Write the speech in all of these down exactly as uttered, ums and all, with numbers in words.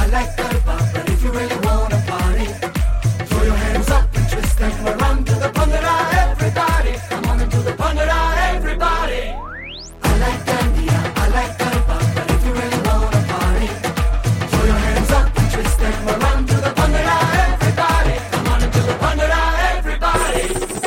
like Garba, but if you really wanna party, throw your hands up and twist them around to the Bhangra, everybody. Come on into the Bhangra, everybody. I like Dandiya, I like Garba, but if you really wanna party, throw your hands up and twist them around to the Bhangra, everybody. Come on into the Bhangra, everybody.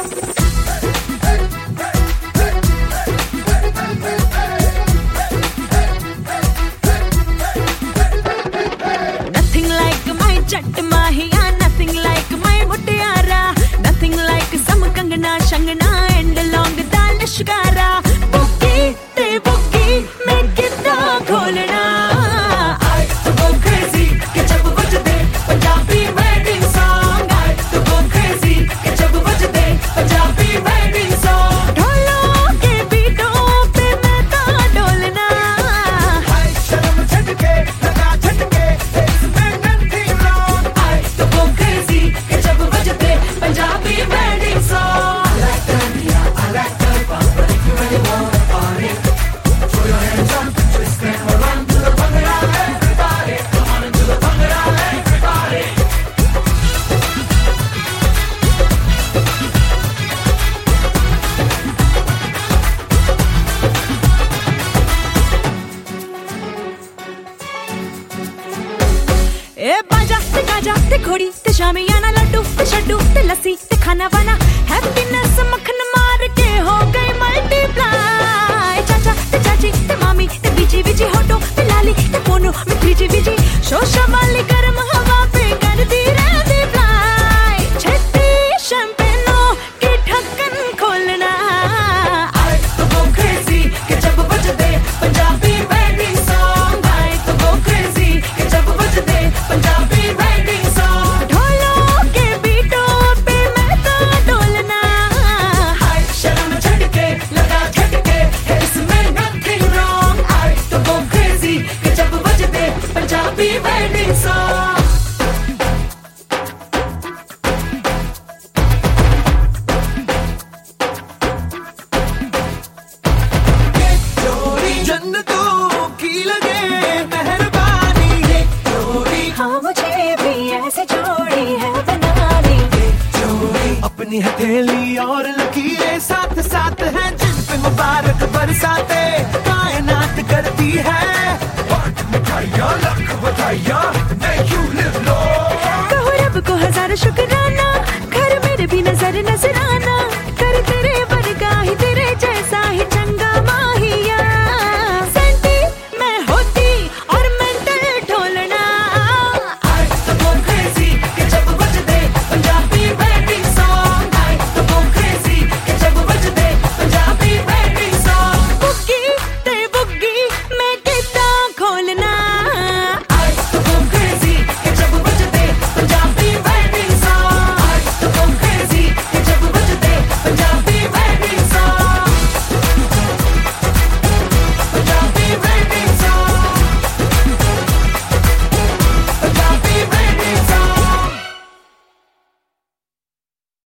Nothing like my Jatt Mahiya, nothing like my Muttiara, nothing like some Kangana, Shangana and long dal Shikara. Boogie, te boogie, make it the kholna. I to go crazy, ke jab bajde Punjabi wedding song. I to go crazy, ke jab bajde Punjabi wedding song. ढोलों के बीटों पे मैं तो डोलना. Hai sharam chhatke, laga chhatke, isme nothing wrong. I to go crazy, ke jab bajde Punjabi wedding song. I like Dandiya, I like Garba, but if you really wanna party, throw your hands up and twist them around to the Bhangra, everybody. Come on into the Bhangra, everybody. ए बाजा ते Gaza ते घोड़ी ते शामियाना लड्डू ते शड्डू ते लस्सी ते खाना वाना हैप्पीनेस मक्खन मार के हो गई मल्टीप्लाई. चाचा ते चाची ते मामी ते बीजी बीजी होटो ते लाली ते पोनू में त्रीजी बीजी शोशा वाली गर्म हवा पे कर दी रहती फ्लाई. छेती शैंपेनों की ढक्कन खोलना. I to go crazy के जब बजते Punjabi wedding song. I to go crazy के जब बजते पंजाबी wedding song. ढोलों के बीटों पे मैं तो डोलना. Hai sharam chhatke, laga chhatke, isme nothing wrong. I to go crazy के जब बजते पंजाबी wedding song. जोड़ी जन्नतों की लगे मेहरबानी, ये जोड़ी हाँ मुझे भी ऐसे जोड़ी है बनानी. जोड़ी अपनी हथेली और लकीरें साथ साथ हैं, जिन पे मुबारक बरसाते कायनात करती है. बांट मिठाइयाँ, लख बधाइयाँ, may you live long. कहो रब को हजार शुक्राना.